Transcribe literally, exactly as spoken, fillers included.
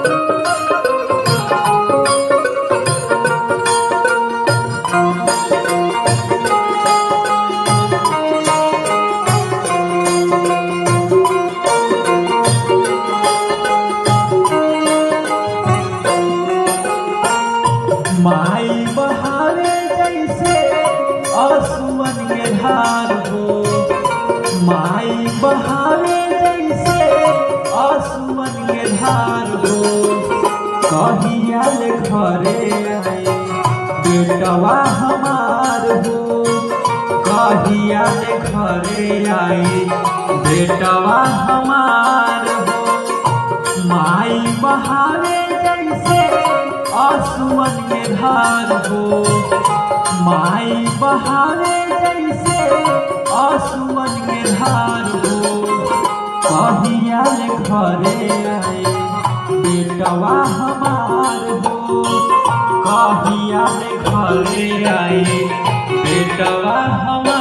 माई बहावे जैसे आसमान के धार हो, माई बहावे जैसे आसमान के धार हो। कहिया ले घरे आई बेटवा हमार हो, कहिया ले घरे आई बेटवा हमार हो। माई बहावे जैसे आसमान के धार हो, माई बहावे जैसे आसमान के धार हो। कहिया ले घरे आई बेटवा हमार हो, कहिया ले घरे आई बेटवा हमार।